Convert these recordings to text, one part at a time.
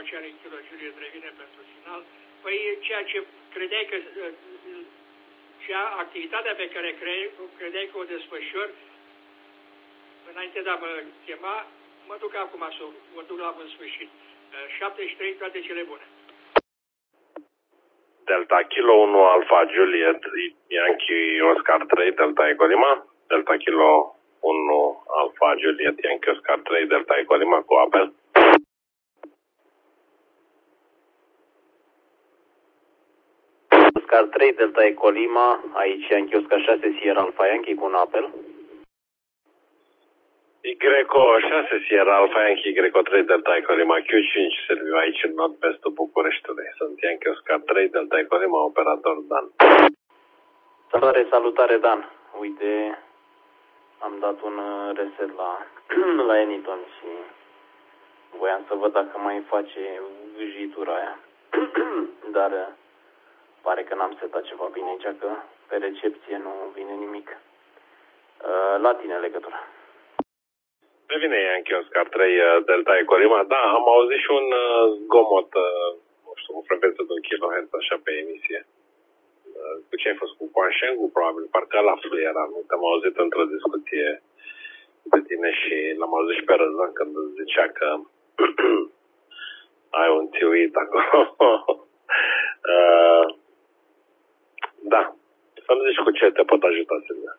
Charlie Kilo Juliet revine pentru final. Păi ceea ce credeai că activitatea pe care credeai că o desfășor înainte de a mă chema, mă duc acum să o duc la bun sfârșit. 73, toate cele bune. Delta Kilo 1 Alpha Juliet Yankee Oscar 3 Delta Echo Lima. Delta Kilo 1 Alpha Juliet Yankee Oscar 3 Delta Echo Lima cu apel. Oscar 3 Delta Echo Lima, aici Yankee Oscar 6 Sierra Alpha Yankee cu un apel. Y6 Sierra Alpha Yankee Y3 Delta Echo Lima Q5 serviu aici în nord-vestul Bucureștiului. Sunt Yankee Oscar 3 Delta Echo Lima, operator Dan. Salutare Dan. Uite, am dat un reset la Eniton și voiam să văd dacă mai face vâjitura aia. Dar pare că n-am setat ceva bine aici, că pe recepție nu vine nimic. La tine legătura. Revine Yankee Oscar 3 Delta Echo Lima. Da, am auzit și un zgomot, nu știu, o frecvență de 1 kHz așa pe emisie. Cu ce ai fost cu Quansheng-ul, probabil, parcă la flu era, nu? Te-am auzit într-o discuție de tine și l-am auzit și pe Răzvan când zicea că ai un tiuit acolo. Da, să-mi zici cu ce te pot ajuta, Silvia.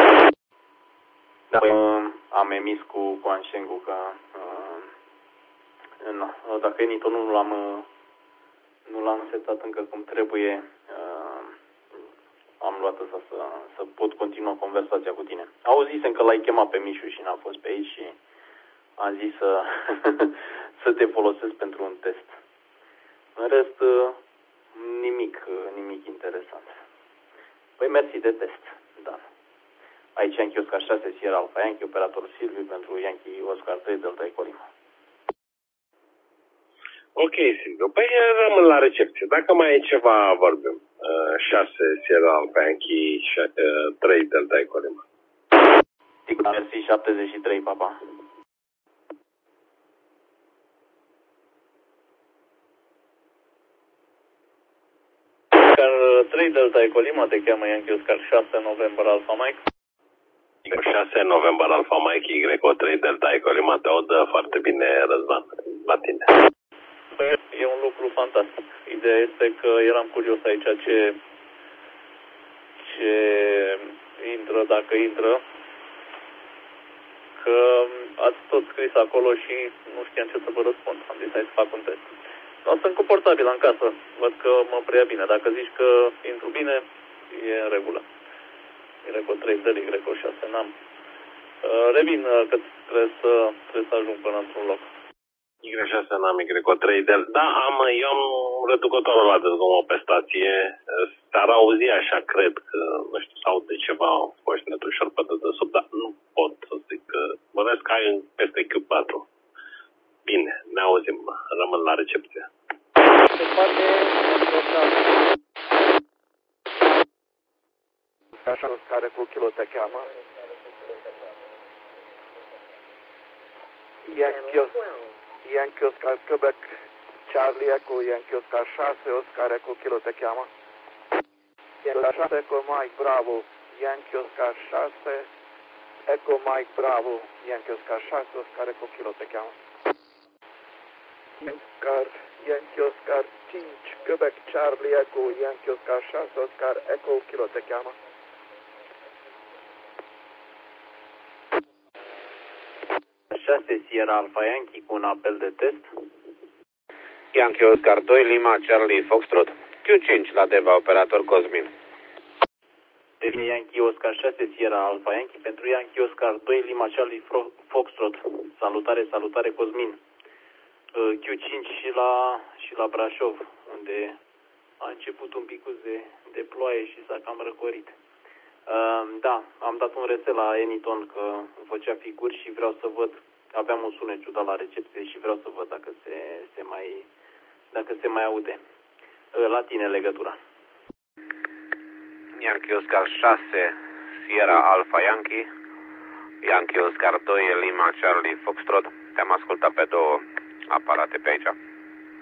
Da, am emis cu Quansheng-ul că dacă Eniton nu l-am setat încă cum trebuie, am luat asta să pot continua conversația cu tine. Auzisem că l-ai chemat pe Mișu și n-a fost pe aici și am zis să te folosesc pentru un test. În rest, nimic interesant. Păi mersi de test, da. Aici Yankee Oscar 6 Sierra Alpha Yankee, operator Silviu pentru Yankee Oscar 3 Delta Echo Lima. Ok, Silviu. Păi rămân la recepție. Dacă mai e ceva, vorbim. 6 Sierra Alpha Yankee 3 Delta Echo Lima. Mersi 73, papa. 3 Delta Echo Lima, te cheamă Yankee Oscar 6 November Alpha Mike. 6 November Alpha Mike Y3 Delta Echo Lima, te aud foarte bine, Răzvan, la tine. E un lucru fantastic. Ideea este că eram curios aici ce intră, dacă intră, că ați tot scris acolo și nu știam ce să vă răspund. Am zis, hai să fac un test. Nu, sunt confortabil în casă. Văd că mă preia bine. Dacă zici că intru bine, e în regulă. Y3 Del, Y6 n-am. Revin că trebuie să ajung până într-un loc. Y6 n-am, Y3 Del. Da, eu am reducătorul ăla de zgomot pe stație. S-ar auzi așa, cred că, nu știu, sau de ceva poșnet ușor pe dedesubt, dar nu pot să zic că bănesc că ai peste Q4. Bine, ne auzim. Rămân la recepție. Se poate așa care cu kilo te cheamă. Yankee Oscar Quebec Charlie Echo Yankee Oscar 6 Oscar Echo kilo te cheamă. Yankee 6 Echo Mike Bravo Yankee Oscar 6 Echo Mike Bravo Yankee Oscar 6 Oscar Echo kilo te cheamă. Yankee Oscar 5 Quebec Charlie Echo Yankee Oscar 6 Oscar Echo kilo te cheamă. Sierra Alpha Yankee cu un apel de test. Yankee Oscar 2 Lima Charlie Foxtrot Q5 la Deva, operator Cosmin. Devine Yankee Oscar 6 Sierra Alpha Yankee pentru Yankee Oscar 2 Lima Charlie Foxtrot. Salutare Cosmin. Q5 și la Brașov, unde a început un pic de ploaie și s-a cam răcorit. Da, am dat un reset la Eniton că îmi făcea figuri și vreau să văd, aveam un sunet ciudat la recepție și vreau să văd dacă se mai aude. La tine legătura. Yankee Oscar 6 Sierra Alpha Yankee Yankee Oscar 2 Lima Charlie Foxtrot. Te-am ascultat pe două aparate pe aici.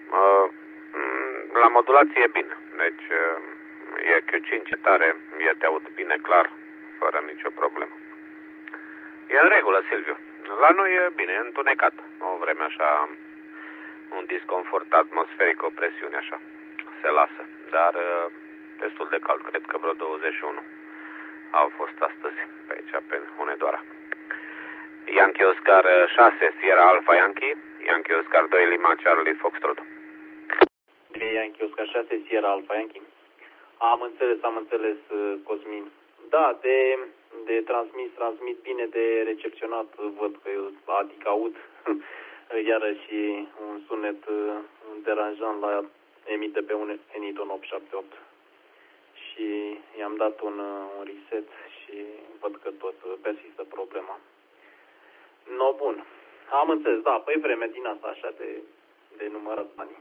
La modulație e bine. Deci e Q5 tare, te aud bine clar, fără nicio problemă. E în regulă, Silviu. La noi e bine, e întunecat. O vreme așa, un disconfort atmosferic, o presiune așa. Se lasă, dar destul de cald, cred că vreo 21 au fost astăzi pe aici, pe Hunedoara. Yankee Oscar 6, Sierra Alpha Yankee, Yankee Oscar 2, Lima Charlie Foxtrot. Yankee Oscar 6, Sierra Alpha Yankee. Am înțeles, Cosmin. Da, de transmit bine, de recepționat, văd că adică aud iarăși un sunet deranjant la emite pe un Eniton 878. Și i-am dat un reset și văd că tot persistă problema. No, bun. Am înțeles, da, păi vreme din asta așa de numărat banii.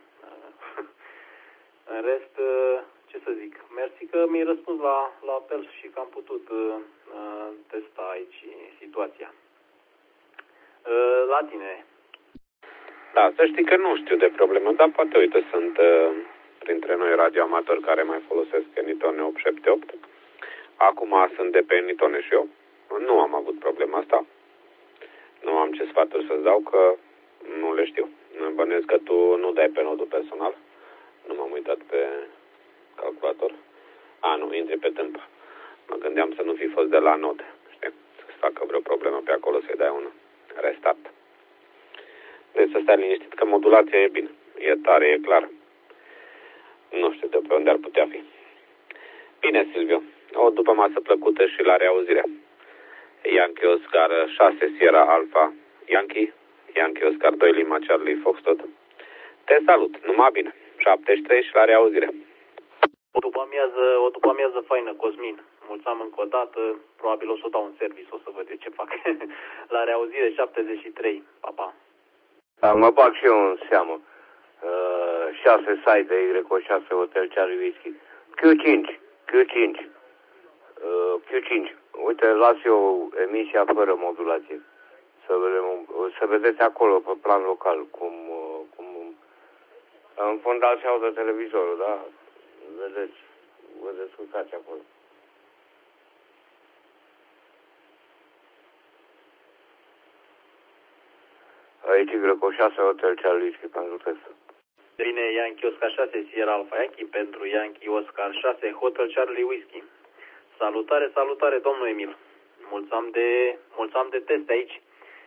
În rest, ce să zic, mersi că mi-ai răspuns la apel și că am putut testa aici situația. La tine. Da, să știi că nu știu de problemă, dar poate, uite, sunt printre noi radioamatori care mai folosesc Enitone 878. Acum sunt de pe Enitone și eu. Nu am avut problema asta. Nu am ce sfaturi să-ți dau, că nu le știu. Bănuiesc că tu nu dai pe nodul personal. Nu m-am uitat pe calculator. Nu, intri pe tâmpă. Mă gândeam să nu fi fost de la nod. Știi? Să-ți facă vreo problemă pe acolo, să-i dai un restart. Deci să stai liniștit că modulația e bine. E tare, e clar. Nu știu de pe unde ar putea fi. Bine, Silviu. O după masă plăcută și la reauzire. Yankee Oscar 6, Sierra Alpha Yankee, Yankee Oscar 2, Lima Charlie Foxtrot. Te salut, numai bine. 73 și la reauzire. O după amiază faină, Cosmin. Mulțumim încă o dată. Probabil o să dau un service, o să văd eu ce fac. La reauzire 73. Pa, pa. Mă bag și eu în seamă. 6 site, Y6 Hotel Charlie Whisky. Q5. Uite, las eu emisia fără modulație. Să vedeți acolo, pe plan local, cum în fundal se audă televizorul, da? Vă descurcați acolo. Aici Y6 Hotel Charlie Whisky pentru testă. Bine, Yankee Oscar 6, Sierra Alpha Yankee pentru Yankee Oscar 6, Hotel Charlie Whisky. Salutare, domnul Emil. Mulțumim de teste aici.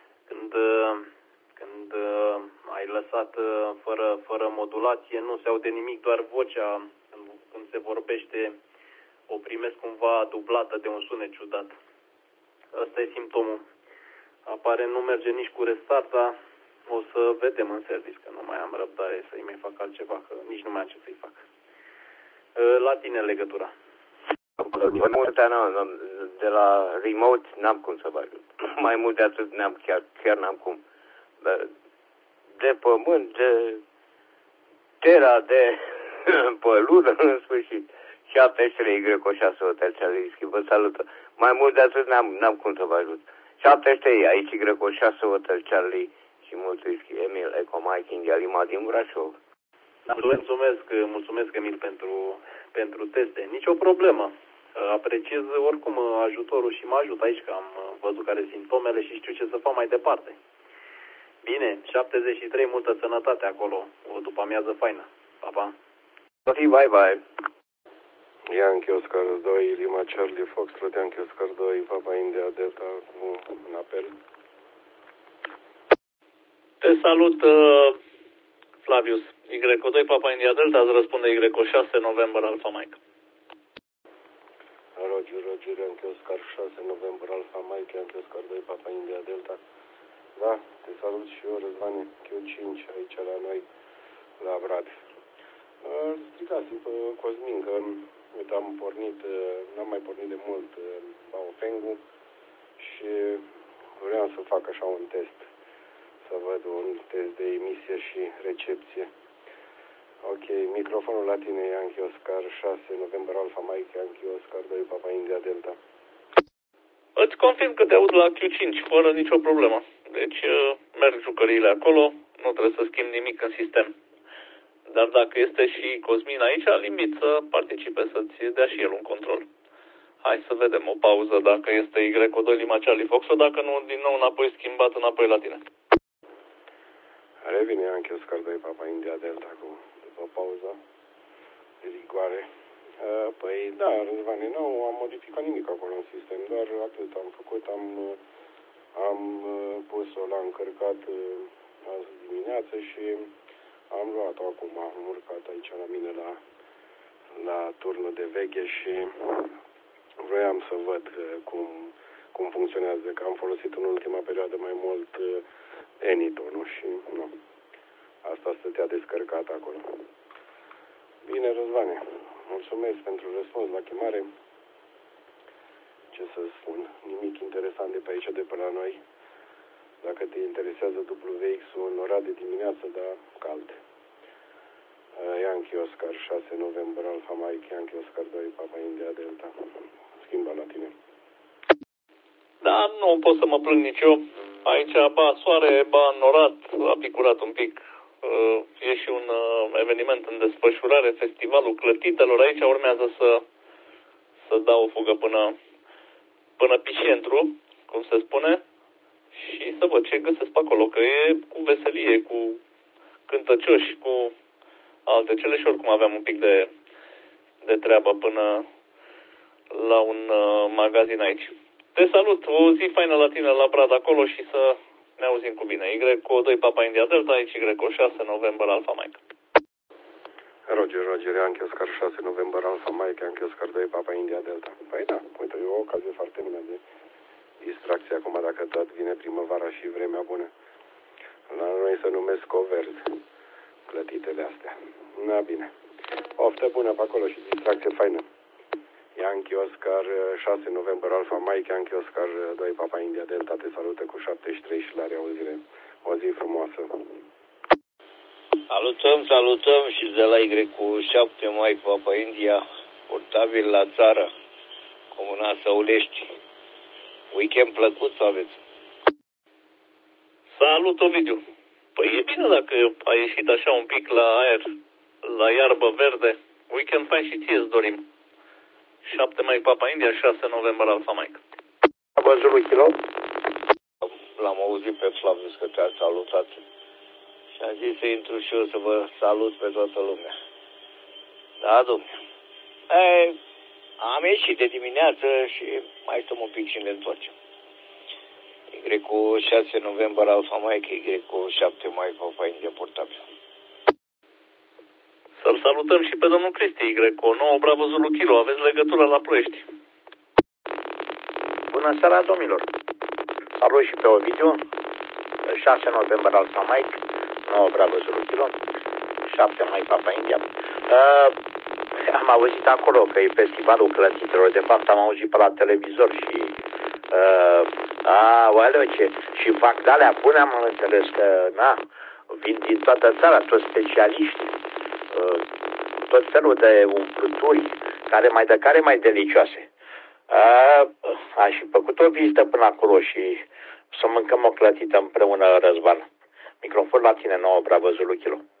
Când ai lăsat fără modulație, nu se aude nimic, doar vocea, când se vorbește, o primesc cumva dublată de un sunet ciudat. Ăsta e simptomul. Apare, nu merge nici cu restart, dar o să vedem în service, că nu mai am răbdare să-i mai fac altceva, că nici nu mai am ce să-i fac. La tine legătura. De la remote n-am cum să vă ajut. Mai mult de atât chiar n-am cum. De pământ, de tera, de pălură, în sfârșit. 73 Y6 Hotel Charlie Whisky, vă salută. Mai mult de atât n-am cum să vă ajut. 73 aici Y6 Hotel Charlie și mult whisky. Emil Eco Mike India Lima din Brașov. Mulțumesc, Emil, pentru teste. Nicio problemă. Apreciez oricum ajutorul și mă ajut aici, că am văzut care sunt simptomele și știu ce să fac mai departe. Bine, 73, multă sănătate acolo. O după amiază faină. Pa, pa. Bye. Yankee Oscar 2, Lima Charlie Foxtrot, Yankee Oscar 2, Papa India Delta cu un apel. Te salut, Flavius. Y2 Papa India Delta, îți răspunde Y6 November Alpha Mike. Roger, Yankee Oscar 6 November Alpha Mike, Yankee Oscar 2 Papa India Delta. Da, te salut și eu, Răzvane, Q5 aici la noi, la Brad. Stricați pe Cosmin, că uite, n-am mai pornit de mult Baofeng-ul și vreau să fac așa un test, să văd un test de emisie și recepție. Ok, microfonul la tine, Yankee Oscar 6, November Alpha Mike, Yankee Oscar 2, Papa India Delta. Îți confirm că te aud la Q5, fără nicio problemă. Deci merg jucăriile acolo, nu trebuie să schimb nimic în sistem. Dar dacă este și Cosmin aici, îl invit să participe, să-ți dea și el un control. Hai să vedem o pauză dacă este Y2 Lima Charlie Foxtrot, dacă nu, din nou înapoi schimbat înapoi la tine. Revine Yankee Oscar 2 Papa India Delta după pauză de rigoare. Păi da, Răzvane, nu am modificat nimic acolo în sistem, doar atât am făcut, am pus-o la încărcat azi dimineață și am luat-o acum, am urcat aici la mine la turnul de veche și vroiam să văd cum funcționează, că am folosit în ultima perioadă mai mult Anyton-ul și nu. Asta stătea descărcat acolo. Bine, Răzvane, mulțumesc pentru răspuns la chemare. Ce să spun, nimic interesant de pe aici, de pe la noi. Dacă te interesează WX-ul în ora de dimineață, dar cald. Yankee Oscar 6 November Alpha Mike, Yankee Oscar 2 Papa India Delta. Schimbă la tine. Da, nu pot să mă plâng nici eu. Aici, ba soare, ba norat, a picurat un pic. E și un eveniment în desfășurare, festivalul clătitelor. Aici urmează să dau o fugă până pe centru, cum se spune, și să văd ce găsesc pe acolo, că e cu veselie, cu cântăcioși, cu alte cele și oricum aveam un pic de treabă până la un magazin aici. Te salut, o zi faină la tine la Brad acolo și să ne auzim cu bine. Y2 Papa India Delta, aici Y6 November Alpha Mike. Roger, Yankee Oscar 6 November Alpha Mike, Yankee Oscar 2 Papa India Delta. Păi da, uite, e o ocazie foarte bună de distracție acum dacă tot vine primăvara și vremea bună. La noi se numesc coverzi, clătitele astea. Na bine, oftă bună pe acolo și distracție faină. Yankee Oscar 6 November Alpha Mike, Yankee Oscar 2 Papa India Delta te salută cu 73 și la reauzire. O zi frumoasă. Salutăm și de la Y7 Mike Papa India, portabil la țară, Comuna Săulești. Weekend plăcut să aveți. Salut, Ovidiu. Păi e bine dacă ai ieșit așa un pic la aer, la iarbă verde. Weekend fain și ție îți dorim. 7 Mike Papa India, 6 November Alpha Mike. A văzut lui Kilo? L-am auzit pe Flavius că te-a salutat. Și am zis să intru și eu să vă salut pe toată lumea. Da, domnule. Am ieșit de dimineață și mai stăm un pic și ne întoarcem. Y cu 6 November Alpha Mike, Y cu 7 Mike Papa India portabil. Să-l salutăm și pe domnul Cristi, Y cu 9 Bravo Zulu Kilo. Aveți legătura la Ploiești. Bună seara, domnilor. Salut și pe Ovidiu. 6 November Alpha Mike, 9 Bravo Zulu Kilo, 7 Mike Papa India. Am auzit acolo că e festivalul clătitelor. De fapt am auzit pe la televizor și și fac de-alea bune, am înțeles că vin din toată țara toți specialiști, tot felul de umplături care mai delicioase. Aș fi făcut o vizită până acolo și să mâncăm o clătită împreună, Răzvan. Microfon la tine, 9 Bravo Zulu Kilo.